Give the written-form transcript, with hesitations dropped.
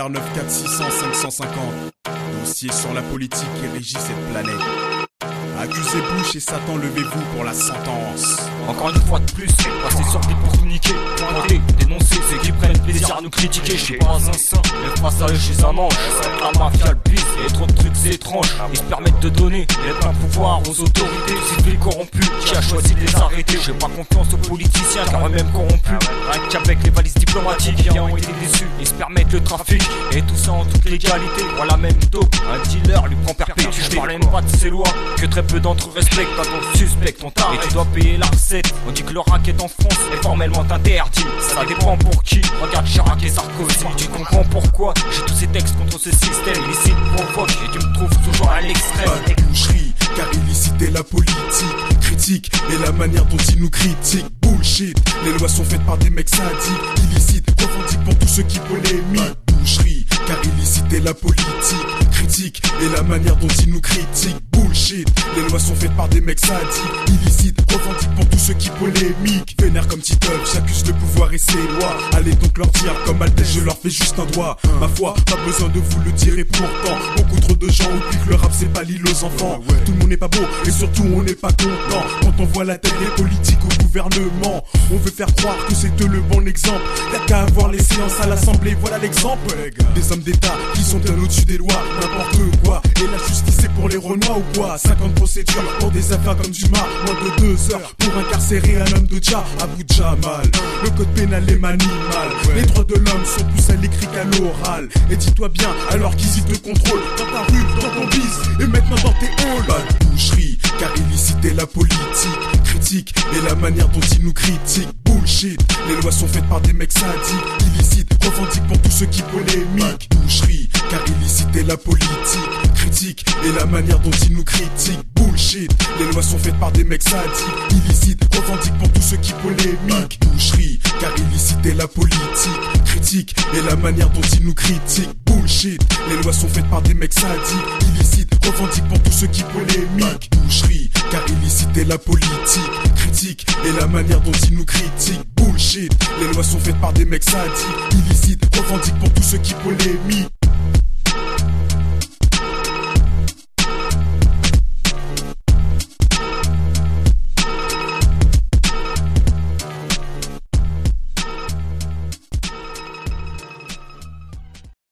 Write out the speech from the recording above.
vers 94600 550. Dossier sur la politique qui régit cette planète. Accusé Bush et Satan, levez-vous pour la sentence. Encore une fois de plus, passer sur vite pour communiquer, pointer, dénoncer ceux qui prennent plaisir à nous critiquer. Je suis pas un saint, mais face à eux je suis un ange. La mafia, le bise, et trop de trucs c'est étrange. Ils se permettent de donner les pleins pouvoirs aux autorités. Civils corrompus, qui a choisi de les arrêter. J'ai pas confiance aux politiciens car eux-mêmes corrompus. Rien qu'avec les valises diplomatiques qui ont été déçus. Ils se permettent le trafic, et tout ça en toute légalité. Voilà même taupe, un dealer lui prend perpétuité. Je parle même pas de ces lois, que très peu d'entre eux respectent. Pas ton suspect, ton taré, et tu dois payer la recette. On dit que le racket en France est formellement interdit. Ça dépend pour qui, regarde Chirac et Sarkozy. Tu comprends pourquoi j'ai tous ces textes contre ce système illicite provoque. Et tu me trouves toujours à l'extrême. Pas de boucherie, car illicite est la politique. Critique et la manière dont ils nous critiquent. Bullshit, les lois sont faites par des mecs sadiques. Illicite, revendique pour tous ceux qui polémiquent. Boucherie, car illicite est la politique. Critique et la manière dont ils nous critiquent. Bullshit, les lois sont faites par des mecs sadiques. Illicite, revendique pour tous ceux qui polémiquent. Vénère comme Titeuf, j'accuse le pouvoir et ses lois. Allez donc leur dire comme Altesse, je leur fais juste un doigt. Ma foi, pas besoin de vous le dire et pourtant beaucoup trop de gens oublient que le rap c'est pas l'île aux enfants. Tout le monde n'est pas beau et surtout on n'est pas content. Quand on voit la tête des politiques au gouvernement, on veut faire croire que c'est eux le bon exemple. Y'a qu'à avoir les séances à l'Assemblée, voilà l'exemple. Des hommes d'État qui sont bien au-dessus des lois, n'importe quoi. Et la justice c'est pour les Renois ou quoi? 50 procédures pour des affaires comme du mar. Moins de 2 heures pour incarcérer un homme de Dja, Abu Jamal. Le code pénal est manimal. Les droits de l'homme sont plus à l'écrit qu'à l'oral. Et dis-toi bien alors qu'ils y te contrôlent dans ta rue, dans ton bis et maintenant dans tes halls. Pas de boucherie, car illicite est la politique. Critique et la manière dont ils nous critiquent. Bullshit, les lois sont faites par des mecs sadiques. Illicite, revendique pour tous ceux qui polémiquent. Boucherie, car illicite est la politique. Critique et la manière dont ils nous critiquent. Bullshit, les lois sont faites par des mecs sadiques. Illicite, revendique pour tous ceux qui polémiquent. Boucherie, car illicite est la politique. Critique et la manière dont ils nous critiquent. Bullshit, les lois sont faites par des mecs sadiques. Illicite, revendique pour tous ceux qui polémiquent. Boucherie, car illicite est la politique. Critique et la manière dont ils nous critiquent. Bullshit, les lois sont faites par des mecs sadiques. Illicite, revendique pour tous ceux qui polémiquent.